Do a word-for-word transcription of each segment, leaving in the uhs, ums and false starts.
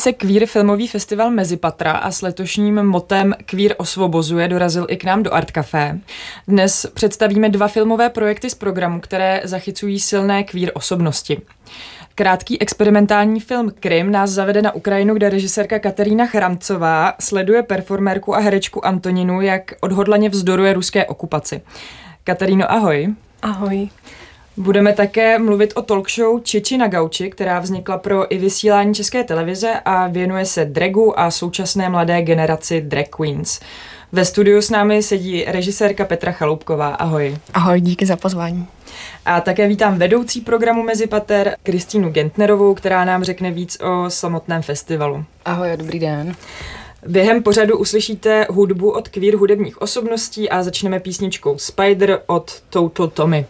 se Queer filmový festival Mezipatra a s letošním motem Queer osvobozuje dorazil i k nám do Art Café. Dnes představíme dva filmové projekty z programu, které zachycují silné queer osobnosti. Krátký experimentální film Krym nás zavede na Ukrajinu, kde režisérka Katerína Chramcová sleduje performérku a herečku Antoninu, jak odhodlaně vzdoruje ruské okupaci. Kateríno, ahoj. Ahoj. Budeme také mluvit o talk show Čiči na gauči, která vznikla pro i vysílání České televize a věnuje se dragu a současné mladé generaci drag queens. Ve studiu s námi sedí režisérka Petra Chaloupková. Ahoj. Ahoj, díky za pozvání. A také vítám vedoucí programu Mezipater Kristýnu Gentnerovou, která nám řekne víc o samotném festivalu. Ahoj, dobrý den. Během pořadu uslyšíte hudbu od queer hudebních osobností a začneme písničkou Spider od Total Tommy.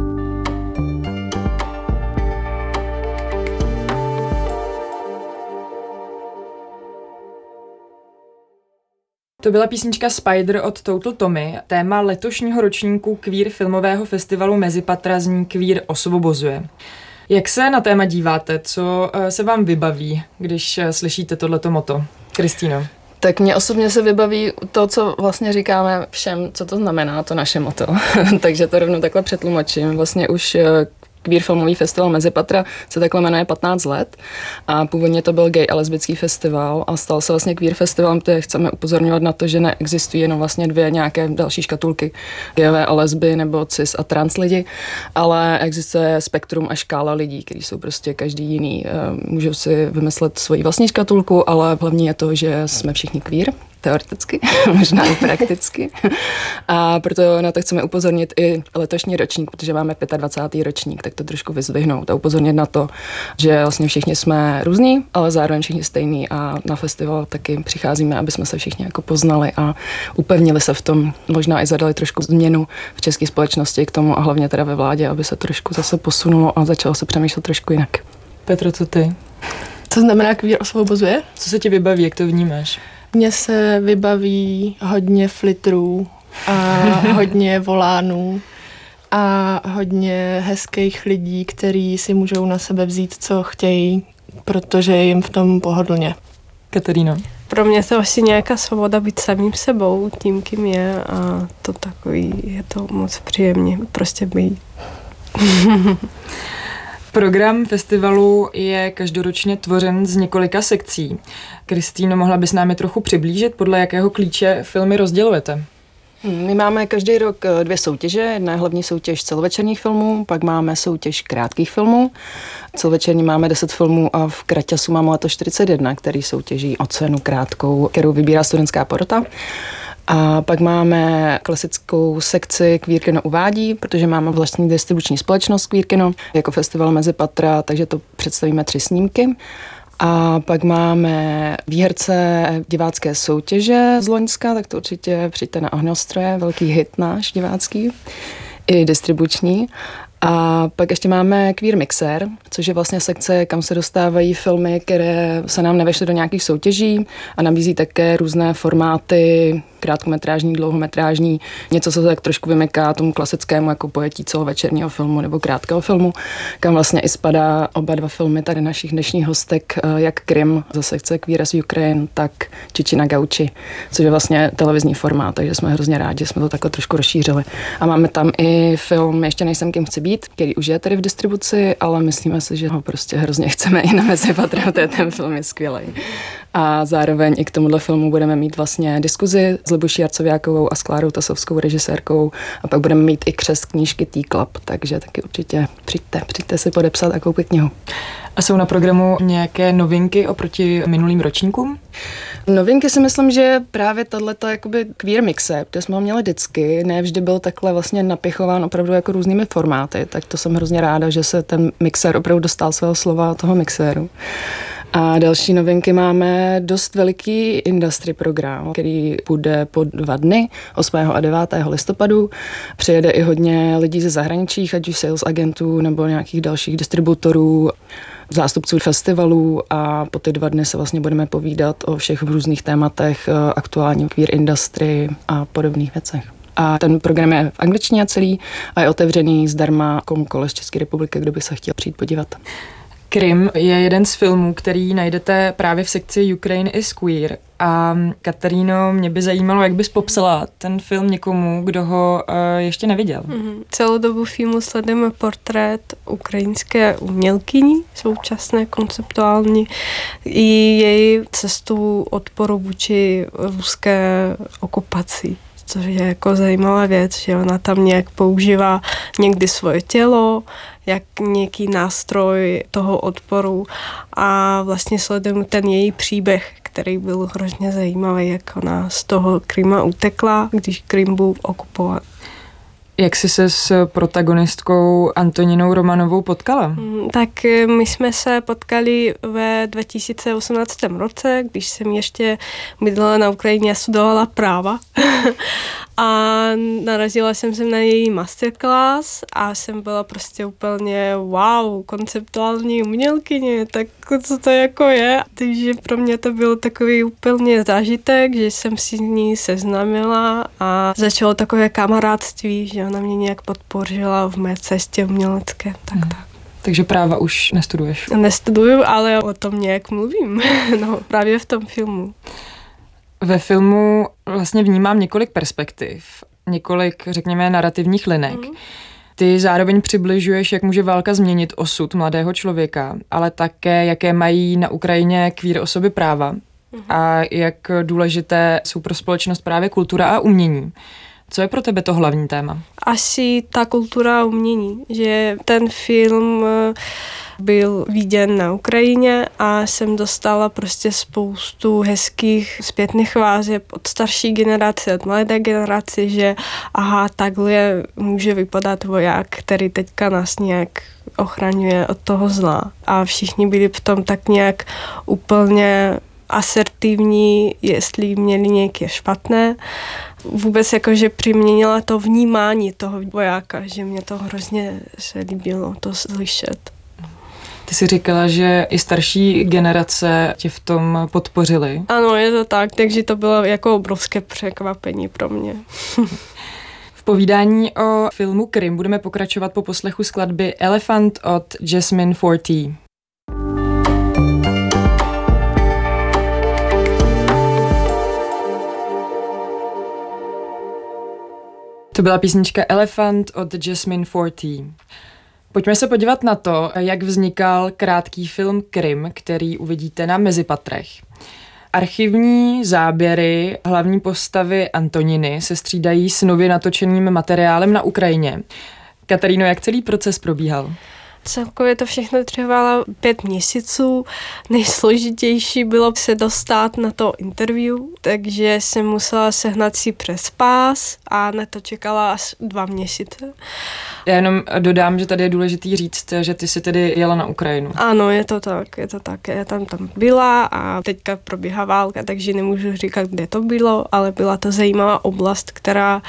To byla písnička Spider od Total Tommy. Téma letošního ročníku queer filmového festivalu Mezipatra zní Queer osvobozuje. Jak se na téma díváte? Co se vám vybaví, když slyšíte tohleto motto? Kristýno. Tak mě osobně se vybaví to, co vlastně říkáme všem, co to znamená, to naše motto. Takže to rovnou takhle přetlumočím. Vlastně už Queer filmový festival Mezipatra se takhle jmenuje patnáct let a původně to byl gay a lesbický festival a stal se vlastně queer festivalem, kde chceme upozorňovat na to, že neexistují jenom vlastně dvě nějaké další škatulky, gayové a lesby nebo cis a trans lidi, ale existuje spektrum a škála lidí, kteří jsou prostě každý jiný. Můžou si vymyslet svoji vlastní škatulku, ale hlavně je to, že jsme všichni queer. Teoreticky, možná i prakticky. A proto na to chceme upozornit i letošní ročník, protože máme dvacátý pátý ročník, tak to trošku vyzdvihnout a upozornit na to, že vlastně všichni jsme různí, ale zároveň všichni stejný a na festival taky přicházíme, aby jsme se všichni jako poznali a upevnili se v tom, možná i zadali trošku změnu v české společnosti k tomu a hlavně teda ve vládě, aby se trošku zase posunulo a začalo se přemýšlet trošku jinak. Petro, co ty? Co znamená queer osvobozuje? Co se ti vybaví, jak to vnímáš? Mně se vybaví hodně flitrů a hodně volánů a hodně hezkých lidí, kteří si můžou na sebe vzít, co chtějí, protože je jim v tom pohodlně. Kateríno. Pro mě to asi nějaká svoboda být samým sebou, tím, kým je a to takový, je to moc příjemně prostě být. Program festivalu je každoročně tvořen z několika sekcí. Kristýno, mohla bys nám je trochu přiblížit, podle jakého klíče filmy rozdělujete? My máme každý rok dvě soutěže. Jedna je hlavní soutěž celovečerních filmů, pak máme soutěž krátkých filmů. Celovečerní máme deset filmů a v Kraťasu máme letos čtyřicet jedna, který soutěží o cenu krátkou, kterou vybírá studentská porota. A pak máme klasickou sekci Queer Kino uvádí, protože máme vlastní distribuční společnost Queer Kino jako festival Mezipatra, takže to představíme tři snímky. A pak máme výherce divácké soutěže z loňska, tak to určitě přijďte na Ohňostroje, velký hit náš divácký, i distribuční. A pak ještě máme Queer Mixer, což je vlastně sekce, kam se dostávají filmy, které se nám nevešly do nějakých soutěží a nabízí také různé formáty, krátkometrážní, dlouhometrážní, něco, co se tak trošku vymyká tomu klasickému jako pojetí celovečerního filmu nebo krátkého filmu, kam vlastně i spadá oba dva filmy tady našich dnešních hostek, jak Krym ze sekce Queer as Ukraine, tak Čiči na gauči, což je vlastně televizní formát, takže jsme hrozně rádi, že jsme to takhle trošku rozšířili. A máme tam i film Ještě nejsem kým chci být, který už je tady v distribuci, ale myslíme si, že ho prostě hrozně chceme i na Mezipatra, ten film je skvělý. A zároveň i k tomuhle filmu budeme mít vlastně diskuzi s Libuší Arcoviákovou a s Klárou Tasovskou režisérkou a pak budeme mít i křest knížky T-Club, takže taky určitě přijďte, přijďte si podepsat a koupit knihu. A jsou na programu nějaké novinky oproti minulým ročníkům? Novinky si myslím, že právě tato jakoby queer mixe, kde jsme ho měli vždycky, ne vždy byl takhle vlastně napěchován opravdu jako různými formáty, tak to jsem hrozně ráda, že se ten mixér opravdu dostal svého slova toho mixéru. A další novinky máme dost veliký industry program, který bude po dva dny, osmého a devátého listopadu. Přijede i hodně lidí ze zahraničí, ať už sales agentů nebo nějakých dalších distributorů, zástupců festivalů a po ty dva dny se vlastně budeme povídat o všech různých tématech, aktuální queer industry a podobných věcech. A ten program je v angličtině celý a je otevřený zdarma komukoliv z České republiky, kdo by se chtěl přijít podívat. Krym je jeden z filmů, který najdete právě v sekci Ukraine is Queer. A Kataríno, mě by zajímalo, jak bys popsala ten film někomu, kdo ho uh, ještě neviděl. Mm-hmm. Celou dobu filmu sledujeme portrét ukrajinské umělkyni, současné konceptuální, i její cestu odporu vůči ruské okupaci. Což je jako zajímavá věc, že ona tam nějak používá někdy svoje tělo, jak nějaký nástroj toho odporu a vlastně sledujeme ten její příběh, který byl hrozně zajímavý, jak ona z toho Kryma utekla, když Krym byl okupován. Jak jsi se s protagonistkou Antoninou Romanovou potkala? Tak my jsme se potkali ve dva tisíce osmnáctém roce, když jsem ještě bydlela na Ukrajině a studovala práva. A narazila jsem se na její masterclass a jsem byla prostě úplně wow, konceptuální umělkyně, tak co to jako je. Takže pro mě to byl takový úplně zážitek, že jsem si s ní seznámila a začalo takové kamarádství, že ona mě nějak podpořila v mé cestě umělecké. Tak, hmm. tak. Takže práva už nestuduješ? Nestuduju, ale o tom nějak mluvím. No, právě v tom filmu. Ve filmu vlastně vnímám několik perspektiv, několik, řekněme, narrativních linek. Mm. Ty zároveň přibližuješ, jak může válka změnit osud mladého člověka, ale také, jaké mají na Ukrajině queer osoby práva mm. a jak důležité jsou pro společnost právě kultura a umění. Co je pro tebe to hlavní téma? Asi ta kultura a umění, že ten film byl viděn na Ukrajině a jsem dostala prostě spoustu hezkých zpětných vazeb od starší generace, od mladé generace, že aha, takhle může vypadat voják, který teďka nás nějak ochraňuje od toho zla. A všichni byli v tom tak nějak úplně asertivní, jestli měli nějaké špatné. Vůbec jakože přiměnila to vnímání toho vojáka, že mě to hrozně se líbilo to slyšet. Ty jsi říkala, že i starší generace tě v tom podpořily. Ano, je to tak, takže to bylo jako obrovské překvapení pro mě. V povídání o filmu Krym budeme pokračovat po poslechu skladby Elephant od Jasmine Forty. To byla písnička Elephant od Jasmine Forty. Pojďme se podívat na to, jak vznikal krátký film Krym, který uvidíte na Mezipatrech. Archivní záběry hlavní postavy Antoniny se střídají s nově natočeným materiálem na Ukrajině. Kataríno, jak celý proces probíhal? Celkově to všechno trvalo pět měsíců. Nejsložitější bylo se dostat na to interview, takže jsem musela sehnat si přespás a na to čekala až dva měsíce. Já jenom dodám, že tady je důležitý říct, že ty jsi tedy jela na Ukrajinu. Ano, je to tak, je to tak. Já tam tam byla a teďka probíhá válka, takže nemůžu říkat, kde to bylo, ale byla to zajímavá oblast, která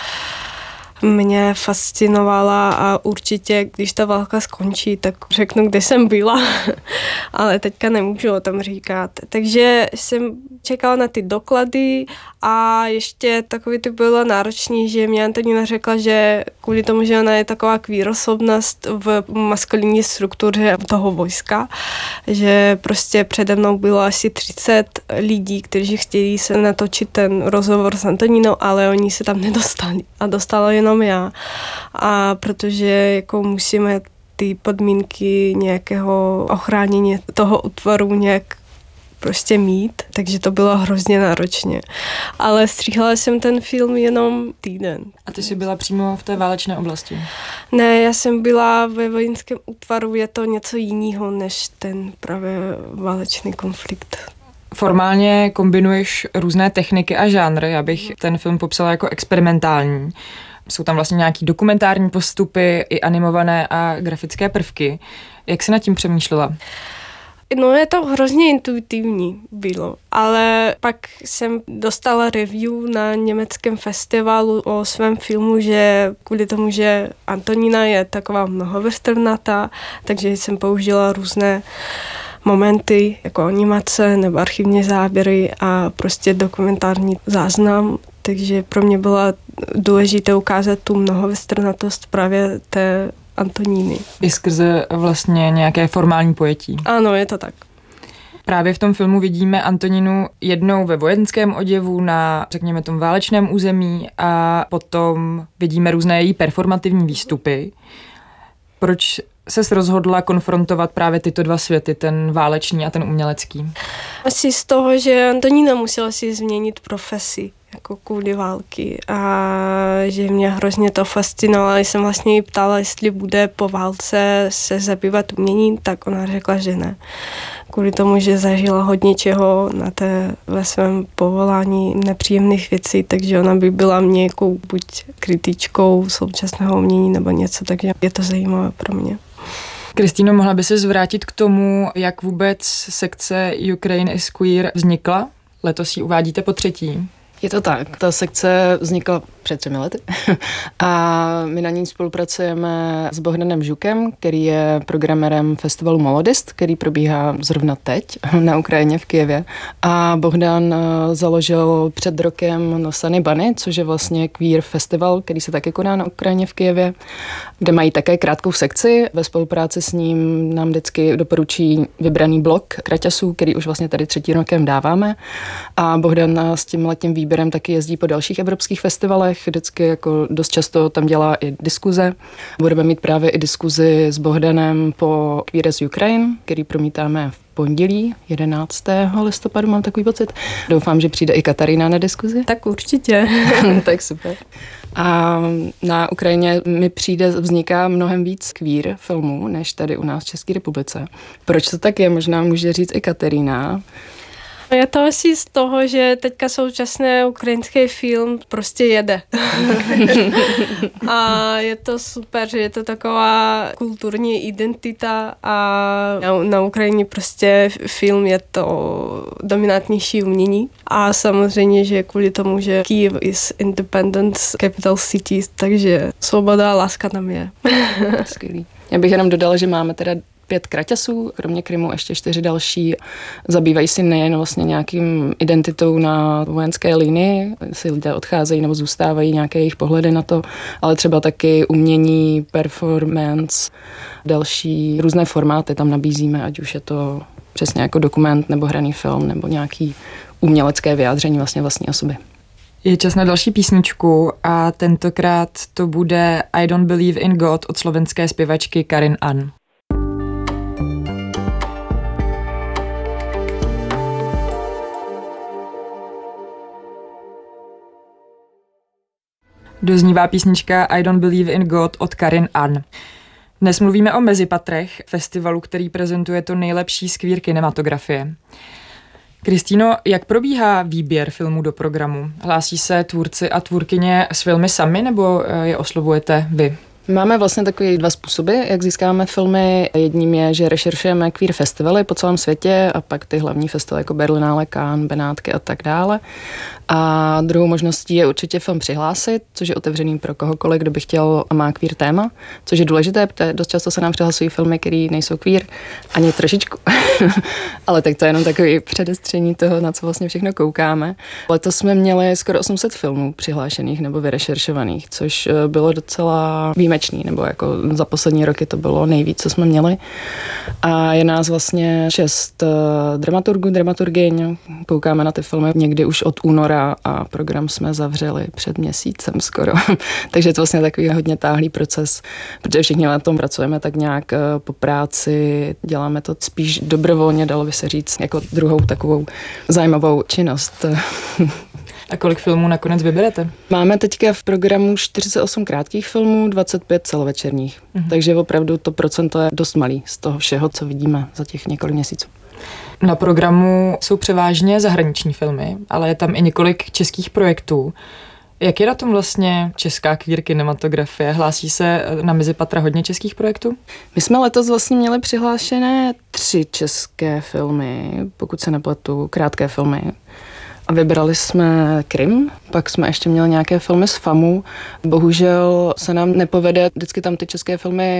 mě fascinovala a určitě, když ta válka skončí, tak řeknu, kde jsem byla, ale teďka nemůžu o tom říkat. Takže jsem čekala na ty doklady a ještě takový to bylo náročný, že mě Antonina řekla, že kvůli tomu, že ona je taková queer osobnost v maskulinní struktuře toho vojska, že prostě přede mnou bylo asi třicet lidí, kteří chtěli se natočit ten rozhovor s Antoninou, ale oni se tam nedostali a dostala jenom já. A protože jako musíme ty podmínky nějakého ochránění toho útvaru nějak prostě mít, takže to bylo hrozně náročně. Ale stříhala jsem ten film jenom týden. A ty jsi byla přímo v té válečné oblasti? Ne, já jsem byla ve vojenském útvaru, je to něco jiného než ten právě válečný konflikt. Formálně kombinuješ různé techniky a žánry, já bych ten film popsala jako experimentální. Jsou tam vlastně nějaký dokumentární postupy, i animované a grafické prvky. Jak jsi nad tím přemýšlela? No je to hrozně intuitivní bylo, ale pak jsem dostala review na německém festivalu o svém filmu, že kvůli tomu, že Antonina je taková mnohovrstevnatá, takže jsem použila různé momenty jako animace nebo archivní záběry a prostě dokumentární záznam. Takže pro mě bylo důležité ukázat tu mnohovrstevnatost právě té Antoníny. I skrze vlastně nějaké formální pojetí. Ano, je to tak. Právě v tom filmu vidíme Antoninu jednou ve vojenském oděvu na, řekněme, tom válečném území a potom vidíme různé její performativní výstupy. Proč ses rozhodla konfrontovat právě tyto dva světy, ten válečný a ten umělecký? Asi z toho, že Antonína musela si změnit profesi jako kvůli války a že mě hrozně to fascinovalo. Když jsem vlastně jí ptala, jestli bude po válce se zabývat uměním, tak ona řekla, že ne. Kvůli tomu, že zažila hodně čeho na té ve svém povolání nepříjemných věcí, takže ona by byla nějakou buď kritičkou současného umění nebo něco, takže je to zajímavé pro mě. Kristýno, mohla by se zvrátit k tomu, jak vůbec sekce Ukraine is Queer vznikla? Letos ji uvádíte po třetí. Je to tak. Ta sekce vznikla před třemi lety a my na ní spolupracujeme s Bohdanem Žukem, který je programérem festivalu Molodist, který probíhá zrovna teď na Ukrajině v Kyjevě. A Bohdan založil před rokem No Sunny Bunny, což je vlastně queer festival, který se taky koná na Ukrajině v Kyjevě, kde mají také krátkou sekci. Ve spolupráci s ním nám vždycky doporučí vybraný blok kraťasů, který už vlastně tady třetím rokem dáváme. A Bohdan s tím letním výběrem taky jezdí po dalších evropských festivalech. Vždycky jako dost často tam dělá i diskuze. Budeme mít právě i diskuzi s Bohdanem po Queer as Ukraine, který promítáme v pondělí jedenáctého listopadu, mám takový pocit. Doufám, že přijde i Katarína na diskuzi. Tak určitě. Tak super. A na Ukrajině mi přijde, vzniká mnohem víc queer filmů, než tady u nás v České republice. Proč to tak je? Možná může říct i Katarína. Je to asi z toho, že teďka současný ukrajinský film prostě jede. A je to super, že je to taková kulturní identita a na, na Ukrajině prostě film je to dominantnější umění. A samozřejmě, že kvůli tomu, že Kyiv is independent capital city, takže svoboda a láska tam je. Skvělý. Já bych jenom dodala, že máme teda pět kraťasů, kromě Krymu ještě čtyři další. Zabývají si nejen vlastně nějakým identitou na vojenské linii, si lidé odcházejí nebo zůstávají nějaké jejich pohledy na to, ale třeba taky umění, performance, další různé formáty tam nabízíme, ať už je to přesně jako dokument nebo hraný film nebo nějaký umělecké vyjádření vlastně vlastní osoby. Je čas na další písničku a tentokrát to bude I Don't Believe in God od slovenské zpěvačky Karin Ann. Doznívá písnička I Don't Believe in God od Karin Ann. Dnes mluvíme o Mezipatrech, festivalu, který prezentuje to nejlepší z queer kinematografie. Kristýno, jak probíhá výběr filmů do programu? Hlásí se tvůrci a tvůrkyně s filmy sami, nebo je oslovujete vy? Máme vlastně takový dva způsoby, jak získáme filmy. Jedním je, že rešeršujeme queer festivaly po celém světě a pak ty hlavní festivaly jako Berlinále, Cannes, Benátky a tak dále. A druhou možností je určitě film přihlásit, což je otevřený pro kohokoliv, kdo by chtěl a má queer téma, což je důležité, protože dost často se nám přihlasují filmy, které nejsou queer, ani trošičku. Ale tak to je jenom takový předestření toho, na co vlastně všechno koukáme. Letos jsme měli skoro osm set filmů přihlášených nebo vyrešeršovaných, což bylo docela výjimečný, nebo jako za poslední roky to bylo nejvíc, co jsme měli. A je nás vlastně šest dramaturgů, dramaturgyň. Koukáme na ty filmy někdy už od února a program jsme zavřeli před měsícem skoro. Takže je to vlastně takový hodně táhlý proces, protože všichni na tom pracujeme tak nějak po práci, děláme to spíš dobrovolně, dalo by se říct, jako druhou takovou zajímavou činnost. A kolik filmů nakonec vyberete? Máme teďka v programu čtyřicet osm krátkých filmů, dvacet pět celovečerních. Mhm. Takže opravdu to procento je dost malý z toho všeho, co vidíme za těch několik měsíců. Na programu jsou převážně zahraniční filmy, ale je tam i několik českých projektů. Jak je na tom vlastně česká queer kinematografie? Hlásí se na Mezipatra hodně českých projektů? My jsme letos vlastně měli přihlášené tři české filmy, pokud se nepletu, krátké filmy. A vybrali jsme Krym, pak jsme ještě měli nějaké filmy z FAMu. Bohužel se nám nepovede vždycky tam ty české filmy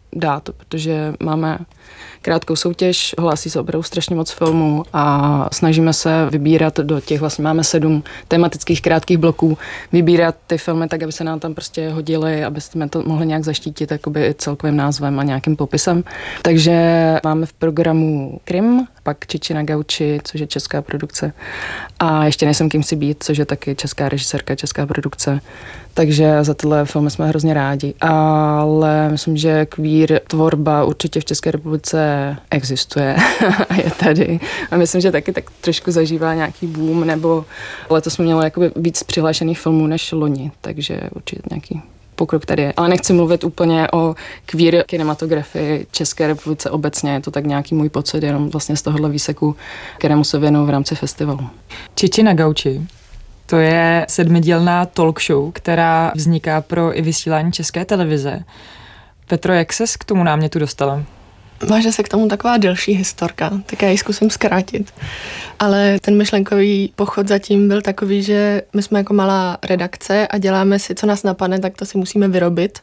dát, protože máme krátkou soutěž, hlásí se opravdu strašně moc filmů a snažíme se vybírat do těch, vlastně máme sedm tematických krátkých bloků, vybírat ty filmy tak, aby se nám tam prostě hodily, aby jsme to mohli nějak zaštítit jakoby celkovým názvem a nějakým popisem. Takže máme v programu Krim, pak Čiči na gauči, což je česká produkce, a ještě Nejsem kým si být, což je taky česká režisérka, česká produkce. Takže za tyhle filmy jsme hrozně rádi. Ale myslím, že queer tvorba určitě v České republice existuje a je tady. A myslím, že taky tak trošku zažívá nějaký boom, nebo letos jsme měli jakoby víc přihlášených filmů než loni, takže určitě nějaký pokrok tady je. Ale nechci mluvit úplně o queer kinematografii České republice obecně, je to tak nějaký můj pocit, jenom vlastně z tohohle výseku, kterému se věnuju v rámci festivalu. Čiči na gauči. To je sedmidílná talk show, která vzniká pro i vysílání České televize. Petro, jak ses k tomu námětu dostala? Máže se k tomu taková delší historka, tak já ji zkusím zkrátit. Ale ten myšlenkový pochod zatím byl takový, že my jsme jako malá redakce a děláme si, co nás napadne, tak to si musíme vyrobit.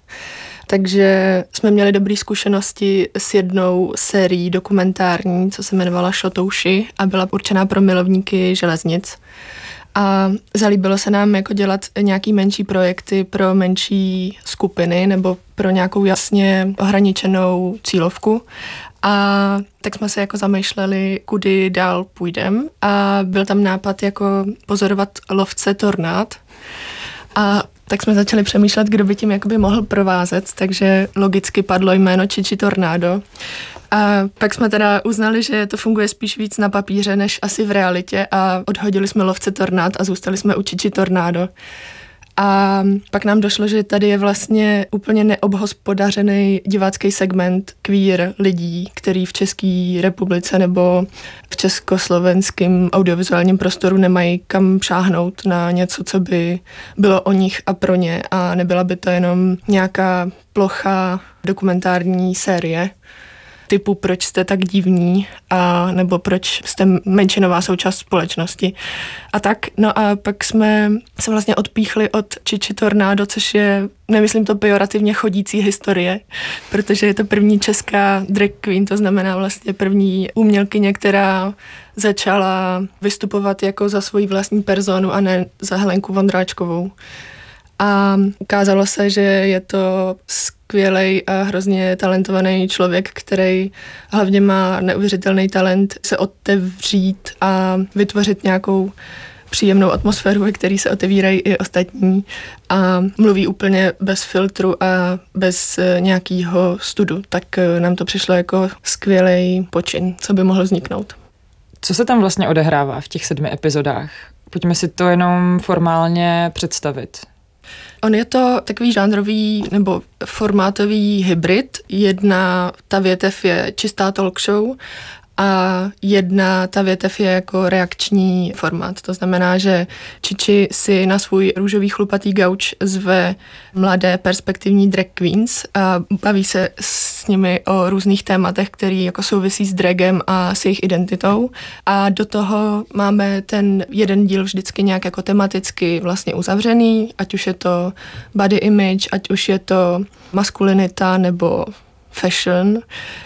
Takže jsme měli dobré zkušenosti s jednou sérií dokumentární, co se jmenovala Šotouši a byla určená pro milovníky železnic. A zalíbilo se nám jako dělat nějaký menší projekty pro menší skupiny nebo pro nějakou jasně ohraničenou cílovku. A tak jsme se jako zamýšleli, kudy dál půjdem. A byl tam nápad jako pozorovat lovce tornád. A tak jsme začali přemýšlet, kdo by tím jakoby mohl provázet, takže logicky padlo jméno Čiči Tornádo. A pak jsme teda uznali, že to funguje spíš víc na papíře, než asi v realitě a odhodili jsme lovce tornád a zůstali jsme u Čiči Tornádo. A pak nám došlo, že tady je vlastně úplně neobhospodařený divácký segment queer lidí, který v České republice nebo v československém audiovizuálním prostoru nemají kam šáhnout na něco, co by bylo o nich a pro ně a nebyla by to jenom nějaká plochá dokumentární série typu proč jste tak divní a nebo proč jste menšinová součást společnosti a tak. No a pak jsme se vlastně odpíchli od Čiči Tornádo, což je, nemyslím to pejorativně, chodící historie, protože je to první česká drag queen, to znamená vlastně první umělkyně, která začala vystupovat jako za svoji vlastní personu a ne za Helenku Vondráčkovou. A ukázalo se, že je to skvělej a hrozně talentovaný člověk, který hlavně má neuvěřitelný talent se otevřít a vytvořit nějakou příjemnou atmosféru, ve který se otevírají i ostatní a mluví úplně bez filtru a bez nějakého studu. Tak nám to přišlo jako skvělej počin, co by mohl vzniknout. Co se tam vlastně odehrává v těch sedmi epizodách? Pojďme si to jenom formálně představit. On je to takový žánrový nebo formátový hybrid. Jedna ta větev je čistá talk show a jedna ta větev je jako reakční formát. To znamená, že Čiči si na svůj růžový chlupatý gauč zve mladé perspektivní drag queens a baví se s nimi o různých tématech, které jako souvisí s dragem a s jejich identitou. A do toho máme ten jeden díl vždycky nějak jako tematicky vlastně uzavřený, ať už je to body image, ať už je to maskulinita nebo fashion.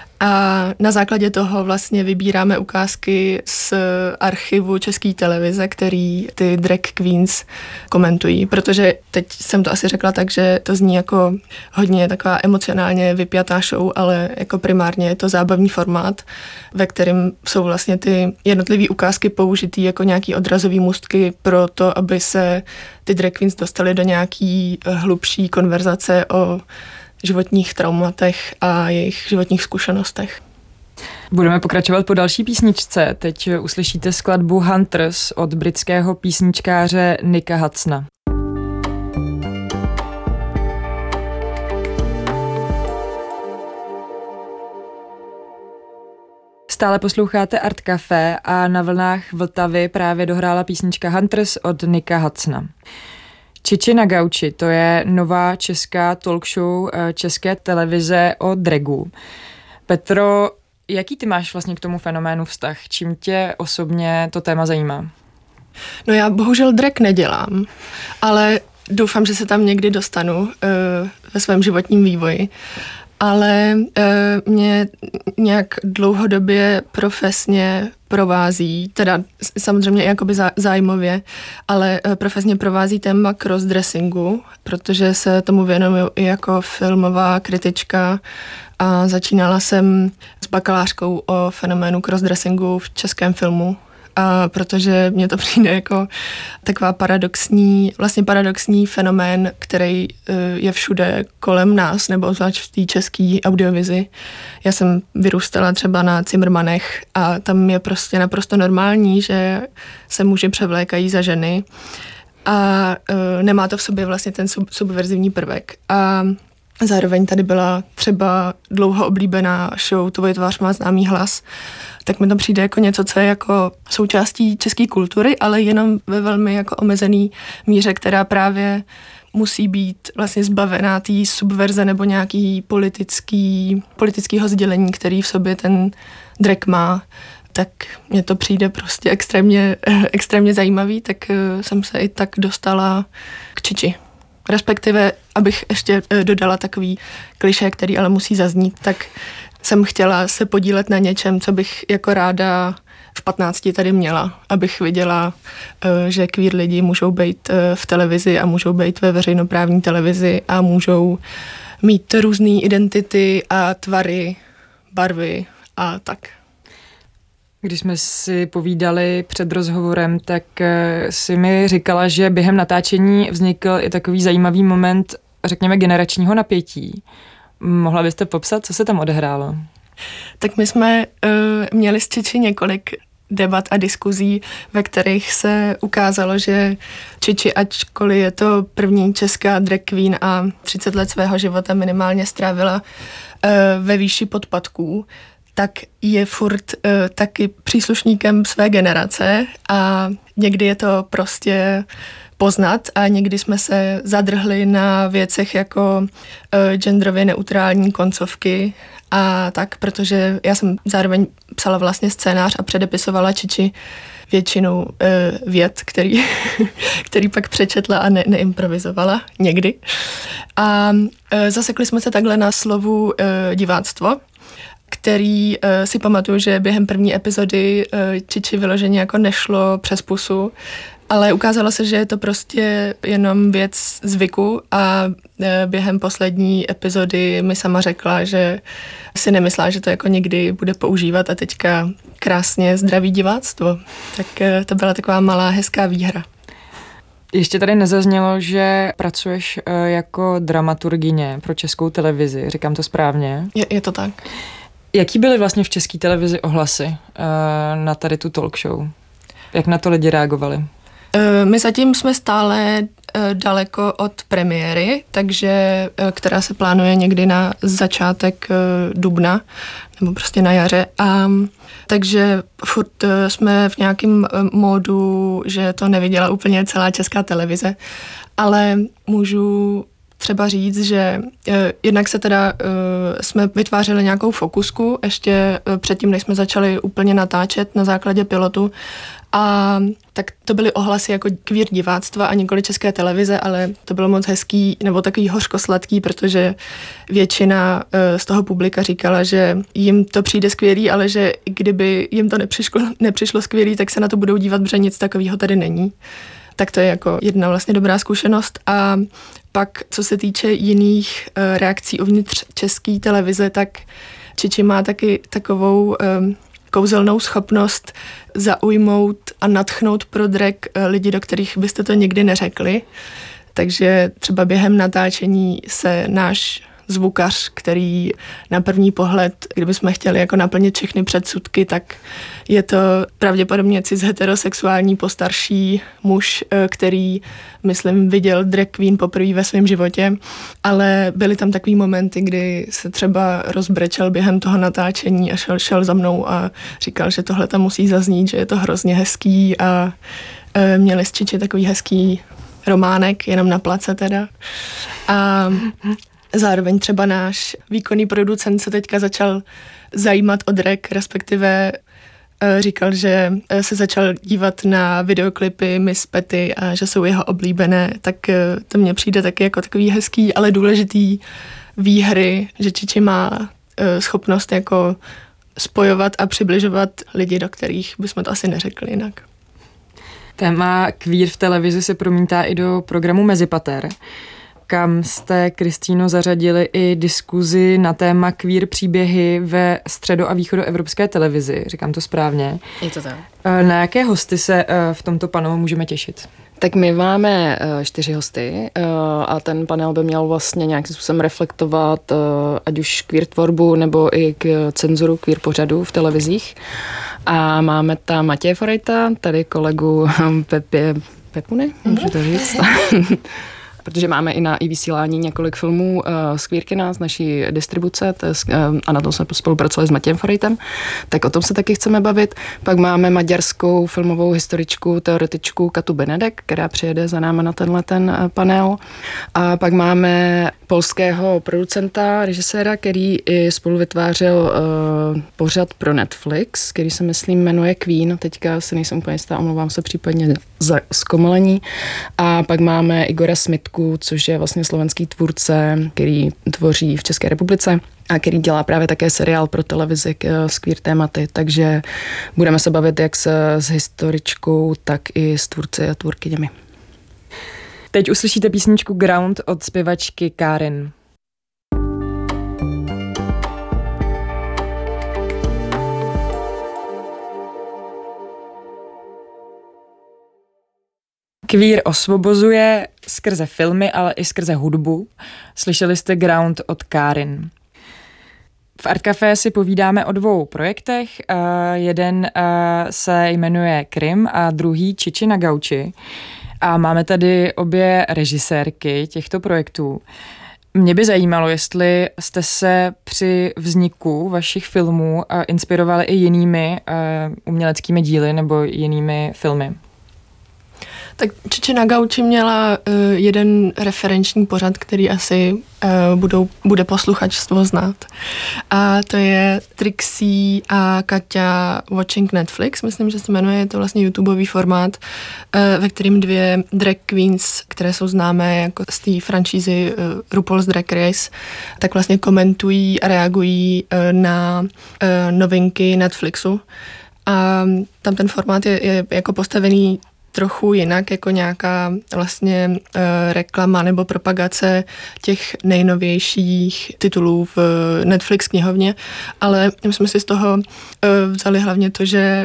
A na základě toho vlastně vybíráme ukázky z archivu České televize, který ty drag queens komentují, protože teď jsem to asi řekla tak, že to zní jako hodně taková emocionálně vypjatá show, ale jako primárně je to zábavní formát, ve kterém jsou vlastně ty jednotlivé ukázky použitý jako nějaký odrazový můstky pro to, aby se ty drag queens dostaly do nějaký hlubší konverzace o životních traumatech a jejich životních zkušenostech. Budeme pokračovat po další písničce. Teď uslyšíte skladbu Hunters od britského písničkáře Nicka Hudsona. Stále posloucháte Art Café a na vlnách Vltavy právě dohrála písnička Hunters od Nicka Hudsona. Čiči na gauči, to je nová česká talk show České televize o dragu. Petro, jaký ty máš vlastně k tomu fenoménu vztah? Čím tě osobně to téma zajímá? No já bohužel drag nedělám, ale doufám, že se tam někdy dostanu uh, ve svém životním vývoji. ale e, mě nějak dlouhodobě profesně provází, teda samozřejmě i jakoby zájmově, ale e, profesně provází téma crossdressingu, protože se tomu věnuju i jako filmová kritička a začínala jsem s bakalářkou o fenoménu crossdressingu v českém filmu. A protože mně to přijde jako taková paradoxní, vlastně paradoxní fenomén, který je všude kolem nás, nebo zvlášť v té české audiovizi. Já jsem vyrůstala třeba na Cimrmanech a tam je prostě naprosto normální, že se muži převlékají za ženy a nemá to v sobě vlastně ten sub, subverzivní prvek. A zároveň tady byla třeba dlouho oblíbená show Tvoje tvář má známý hlas, tak mi to přijde jako něco, co je jako součástí české kultury, ale jenom ve velmi jako omezený míře, která právě musí být vlastně zbavená té subverze nebo nějaký politický, politického sdělení, který v sobě ten drag má. Tak mně to přijde prostě extrémně, extrémně zajímavý, tak jsem se i tak dostala k Čiči. Respektive, abych ještě dodala takový klišé, který ale musí zaznít, tak jsem chtěla se podílet na něčem, co bych jako ráda v patnácti tady měla, abych viděla, že queer lidi můžou být v televizi a můžou být ve veřejnoprávní televizi a můžou mít různé identity a tvary, barvy a tak. Když jsme si povídali před rozhovorem, tak si mi říkala, že během natáčení vznikl i takový zajímavý moment, řekněme, generačního napětí. Mohla byste popsat, co se tam odehrálo? Tak my jsme uh, měli s Čiči několik debat a diskuzí, ve kterých se ukázalo, že Čiči, ačkoliv je to první česká drag queen a třicet let svého života minimálně strávila uh, ve výši podpatků, tak je furt uh, taky příslušníkem své generace a někdy je to prostě poznat a někdy jsme se zadrhli na věcech jako uh, genderově neutrální koncovky a tak, protože já jsem zároveň psala vlastně scénář a předepisovala Čiči většinu uh, vět, který, který pak přečetla a ne, neimprovizovala někdy. A uh, zasekli jsme se takhle na slovu uh, diváctvo, který uh, si pamatuju, že během první epizody uh, Čiči vyloženě jako nešlo přes pusu, ale ukázalo se, že je to prostě jenom věc zvyku a e, během poslední epizody mi sama řekla, že si nemyslela, že to jako někdy bude používat a teďka krásně zdraví diváctvo. Tak e, to byla taková malá hezká výhra. Ještě tady nezaznělo, že pracuješ e, jako dramaturgyně pro Českou televizi. Říkám to správně? Je, je to tak. Jaký byly vlastně v České televizi ohlasy e, na tady tu talk show? Jak na to lidi reagovali? My zatím jsme stále daleko od premiéry, takže, která se plánuje někdy na začátek dubna, nebo prostě na jaře. A, takže furt jsme v nějakém módu, že to neviděla úplně celá Česká televize, ale můžu třeba říct, že eh, jednak se teda eh, jsme vytvářeli nějakou fokusku ještě eh, předtím, než jsme začali úplně natáčet na základě pilotu a tak to byly ohlasy jako queer diváctva a nikoli České televize, ale to bylo moc hezký nebo takový hořkosladký, protože většina eh, z toho publika říkala, že jim to přijde skvělý, ale že kdyby jim to nepřišlo, nepřišlo skvělý, tak se na to budou dívat, protože nic takového tady není. Tak to je jako jedna vlastně dobrá zkušenost. A pak, co se týče jiných uh, reakcí uvnitř České televize, tak Čiči má taky takovou um, kouzelnou schopnost zaujmout a nadchnout pro drag uh, lidi, do kterých byste to nikdy neřekli. Takže třeba během natáčení se náš zvukař, který na první pohled, kdybychom chtěli jako naplnit všechny předsudky, tak je to pravděpodobně cis heterosexuální postarší muž, který, myslím, viděl drag queen poprvé ve svém životě, ale byly tam takový momenty, kdy se třeba rozbrečel během toho natáčení a šel, šel za mnou a říkal, že tohle tam musí zaznít, že je to hrozně hezký a e, měli s Čiči takový hezký románek, jenom na place teda. A zároveň třeba náš výkonný producent se teďka začal zajímat o drag, respektive říkal, že se začal dívat na videoklipy Miss Petty a že jsou jeho oblíbené, tak to mně přijde taky jako takový hezký, ale důležitý výhry, že Čiči má uh, schopnost jako spojovat a přibližovat lidi, do kterých bychom to asi neřekli jinak. Téma queer v televizi se promítá i do programu Mezipater, kam jste, Kristýno, zařadili i diskuzi na téma queer příběhy ve středo- a východoevropské televizi. Říkám to správně. Je to tak. Na jaké hosty se v tomto panelu můžeme těšit? Tak my máme uh, čtyři hosty uh, a ten panel by měl vlastně nějakým způsobem reflektovat uh, ať už queer tvorbu nebo i k cenzuru queer pořadu v televizích. A máme tam Matěje Forejta, tady kolegu Pepě, Pepuny, můžu to říct? Protože máme i na i vysílání několik filmů uh, z Queerkina, z naší distribuce, to je, uh, a na tom jsme spolupracovali s Matějem Forejtem, tak o tom se taky chceme bavit. Pak máme maďarskou filmovou historičku, teoretičku Katu Benedek, která přijede za náma na tenhle ten uh, panel. A pak máme polského producenta, režiséra, který i spolu vytvářel uh, pořad pro Netflix, který se myslím jmenuje Queen, teďka se nejsem úplně jistá, omlouvám se případně za zkomolení. A pak máme Igora Smitku, což je vlastně slovenský tvůrce, který tvoří v České republice a který dělá právě také seriál pro televizi s queer tématy, takže budeme se bavit jak s, s historičkou, tak i s tvůrci a tvůrkyněmi. Teď uslyšíte písničku Ground od zpěvačky Karin. Queer osvobozuje skrze filmy, ale i skrze hudbu. Slyšeli jste Ground od Karin. V Art Café si povídáme o dvou projektech. Uh, jeden uh, se jmenuje Krim a druhý Čiči na gauči. A máme tady obě režisérky těchto projektů. Mě by zajímalo, jestli jste se při vzniku vašich filmů uh, inspirovali i jinými uh, uměleckými díly nebo jinými filmy. Tak Čiči na gauči měla uh, jeden referenční pořad, který asi uh, budou, bude posluchačstvo znát. A to je Trixie a Kaťa Watching Netflix, myslím, že se jmenuje, je to vlastně YouTubeový formát, uh, ve kterým dvě drag queens, které jsou známé jako z té franšízy uh, RuPaul's Drag Race, tak vlastně komentují a reagují uh, na uh, novinky Netflixu. A tam ten formát je, je jako postavený trochu jinak, jako nějaká vlastně uh, reklama nebo propagace těch nejnovějších titulů v Netflix knihovně, ale my jsme si z toho uh, vzali hlavně to, že,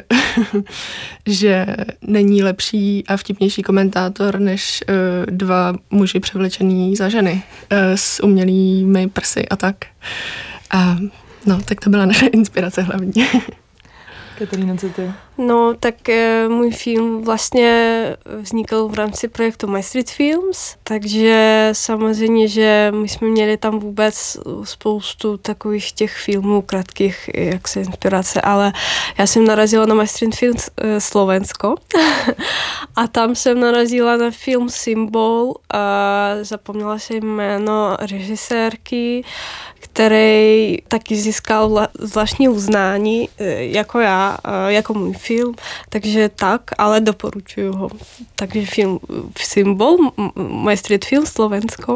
že není lepší a vtipnější komentátor než uh, dva muži převlečený za ženy uh, s umělými prsy a tak. A no, tak to byla naše inspirace hlavně. Katarína, co ty? No, tak e, můj film vlastně vznikl v rámci projektu My Street Films, takže samozřejmě, že my jsme měli tam vůbec spoustu takových těch filmů krátkých, jak se inspirace, ale já jsem narazila na My Street Films e, Slovensko a tam jsem narazila na film Symbol a zapomněla jsem jméno režisérky, který taky získal zvláštní uznání jako já, jako můj film, takže tak, ale doporučuju ho. Takže film Symbol, My Street Film Slovensko.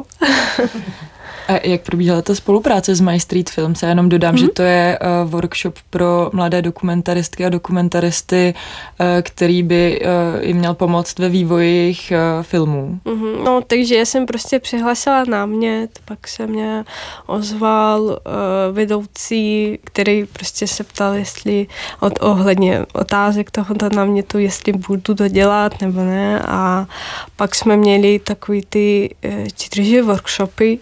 A jak probíhala ta spolupráce s My Street Films? Já jenom dodám, mm-hmm. že to je uh, workshop pro mladé dokumentaristky a dokumentaristy, uh, který by uh, jim měl pomoct ve vývoji jejich uh, filmů. Mm-hmm. No, takže já jsem prostě přihlásila námět, pak se mě ozval uh, vedoucí, který prostě se ptal, jestli od ohledně otázek tohoto námětu, jestli budu to dělat nebo ne, a pak jsme měli takový ty uh, čtyři workshopy,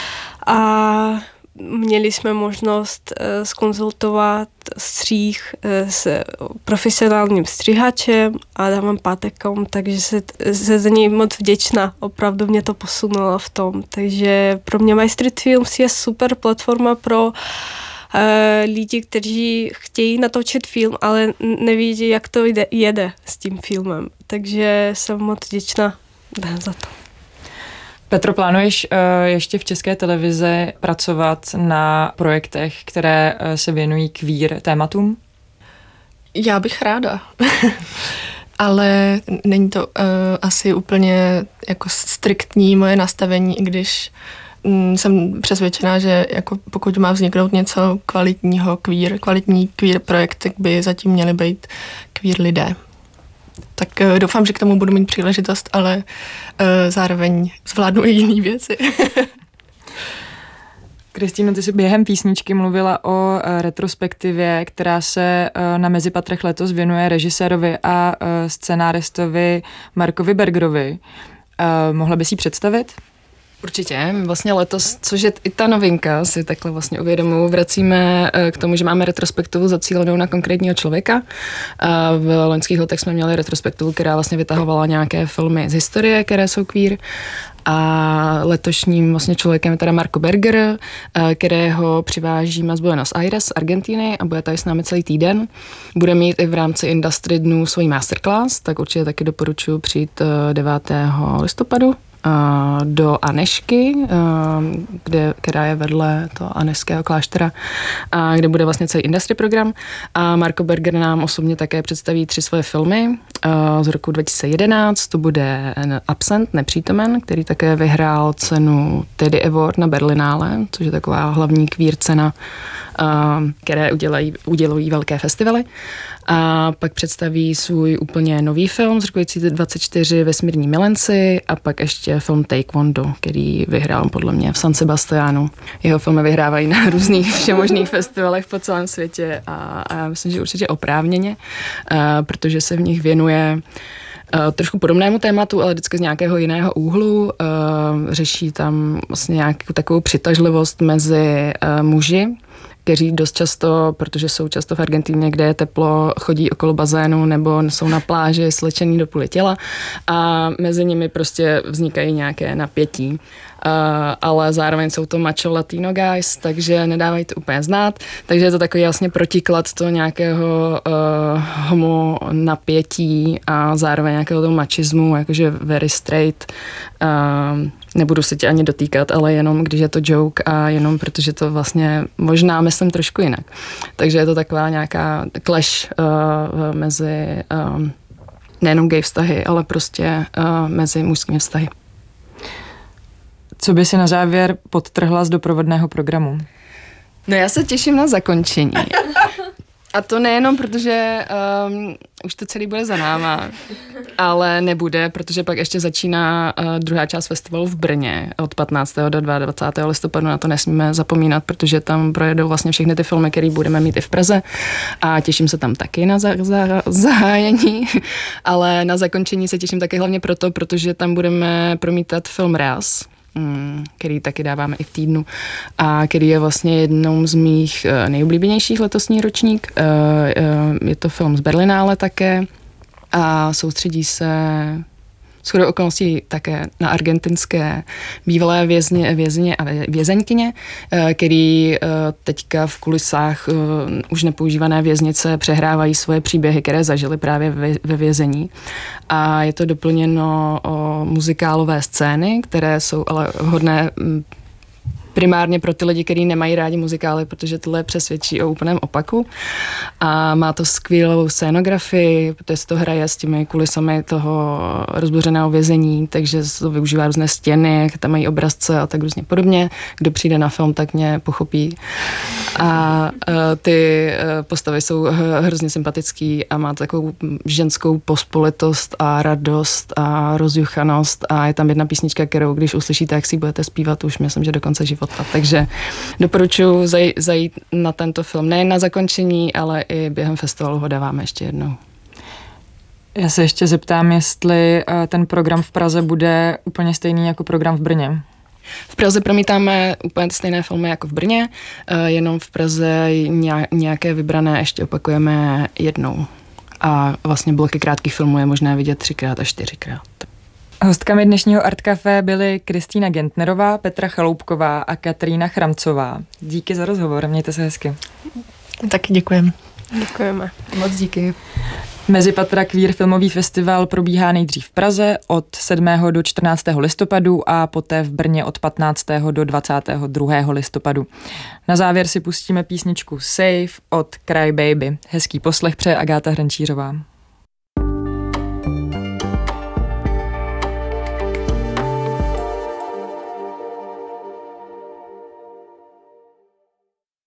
a měli jsme možnost uh, zkonzultovat střih uh, s profesionálním střihačem Adamem Patekom, takže se, se za něj moc vděčná. Opravdu mě to posunulo v tom. Takže pro mě My Street Films je super platforma pro uh, lidi, kteří chtějí natočit film, ale neví, jak to jde, jede s tím filmem. Takže jsem moc vděčná za to. Petro, plánuješ uh, ještě v České televizi pracovat na projektech, které uh, se věnují queer tématům? Já bych ráda, ale není to uh, asi úplně jako striktní moje nastavení, i když mm, jsem přesvědčená, že jako pokud má vzniknout něco kvalitního, queer, kvalitní queer projekt, tak by zatím měli být queer lidé. Tak uh, doufám, že k tomu budu mít příležitost, ale uh, zároveň zvládnu i jiné věci. Kristýno, ty jsi během písničky mluvila o retrospektivě, která se na Mezipatrech letos věnuje režisérovi a scenáristovi Markovi Bergerovi. Mohla bys ji představit? Určitě. Vlastně letos, což je i ta novinka, si takhle vlastně uvědomuji, vracíme k tomu, že máme retrospektivu zacílenou na konkrétního člověka. V loňských letech jsme měli retrospektivu, která vlastně vytahovala nějaké filmy z historie, které jsou queer. A letošním vlastně člověkem je teda Marco Berger, kterého přivážíme z Buenos Aires, Argentiny, a bude tady s námi celý týden. Bude mít i v rámci Industry dnů svůj masterclass, tak určitě taky doporučuji přijít devátého listopadu do Anešky, kde, která je vedle toho anešského kláštera, a kde bude vlastně celý industry program. A Marco Berger nám osobně také představí tři svoje filmy z roku dva tisíce jedenáct. To bude Absent, nepřítomen, který také vyhrál cenu Teddy Award na Berlinále, což je taková hlavní queer cena, které udělají, udělují velké festivaly. A pak představí svůj úplně nový film z roku dva tisíce dvacet čtyři Vesmírní milenci a pak ještě film Taekwondo, který vyhrál podle mě v San Sebastianu. Jeho filmy vyhrávají na různých všemožných festivalech po celém světě a, a já myslím, že určitě oprávněně, a, protože se v nich věnuje Uh, trošku podobnému tématu, ale vždycky z nějakého jiného úhlu. Uh, řeší tam vlastně nějakou takovou přitažlivost mezi uh, muži, kteří dost často, protože jsou často v Argentině, kde je teplo, chodí okolo bazénu nebo jsou na pláži slečený do půly těla a mezi nimi prostě vznikají nějaké napětí. Uh, ale zároveň jsou to macho latino guys, takže nedávají to úplně znát, takže je to takový jasně protiklad toho nějakého uh, homo napětí a zároveň nějakého toho machismu, jakože very straight. Uh, nebudu se tě ani dotýkat, ale jenom když je to joke a jenom protože to vlastně možná myslím trošku jinak. Takže je to taková nějaká clash uh, mezi uh, nejenom gay vztahy, ale prostě uh, mezi mužskými vztahy. Co by si na závěr podtrhla z doprovodného programu? No já se těším na zakončení. A to nejenom, protože um, už to celý bude za náma, ale nebude, protože pak ještě začíná uh, druhá část festivalu v Brně od patnáctého do dvacátého druhého listopadu. Na to nesmíme zapomínat, protože tam projedou vlastně všechny ty filmy, které budeme mít i v Praze a těším se tam taky na za- za- zahájení, ale na zakončení se těším taky hlavně proto, protože tam budeme promítat film Raz, který taky dáváme i v týdnu a který je vlastně jednou z mých nejoblíbenějších letosní ročník. Je to film z Berlinále také a soustředí se shodou okolností také na argentinské bývalé vězně, vězně a vězeňkyně, který teďka v kulisách už nepoužívané věznice přehrávají svoje příběhy, které zažili právě ve vězení. A je to doplněno o muzikálové scény, které jsou ale hodné primárně pro ty lidi, kteří nemají rádi muzikály, protože tohle přesvědčí o úplném opaku. A má to skvělou scénografii, protože se to hraje s těmi kulisami toho rozbořeného vězení, takže se to využívá různé stěny, tam mají obrazce a tak různě podobně. Kdo přijde na film, tak mě pochopí. A uh, ty uh, postavy jsou hrozně sympatický a má takovou ženskou pospolitost a radost a rozjuchanost a je tam jedna písnička, kterou když uslyšíte, jak si budete zpívat, už myslím, že do konce života. Takže doporučuji zaj- zajít na tento film nejen na zakončení, ale i během festivalu ho dáváme ještě jednou. Já se ještě zeptám, jestli ten program v Praze bude úplně stejný jako program v Brně. V Praze promítáme úplně stejné filmy jako v Brně, jenom v Praze nějaké vybrané ještě opakujeme jednou. A vlastně bloky krátkých filmů je možné vidět třikrát až čtyřikrát. Hostkami dnešního Art Café byly Kristýna Gentnerová, Petra Chaloupková a Katerína Chramcová. Díky za rozhovor, mějte se hezky. Taky děkujeme. Děkujeme. Moc díky. Mezipatra Queer filmový festival probíhá nejdřív v Praze od sedmého do čtrnáctého listopadu a poté v Brně od patnáctého do dvacátého druhého listopadu. Na závěr si pustíme písničku Safe od Cry Baby. Hezký poslech přeje Agáta Hrančířová.